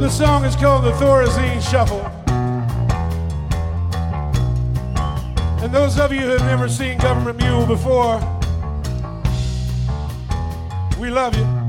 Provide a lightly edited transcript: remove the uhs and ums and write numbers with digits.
This song is called the Thorazine Shuffle. And those of you who have never seen Government Mule before, we love you.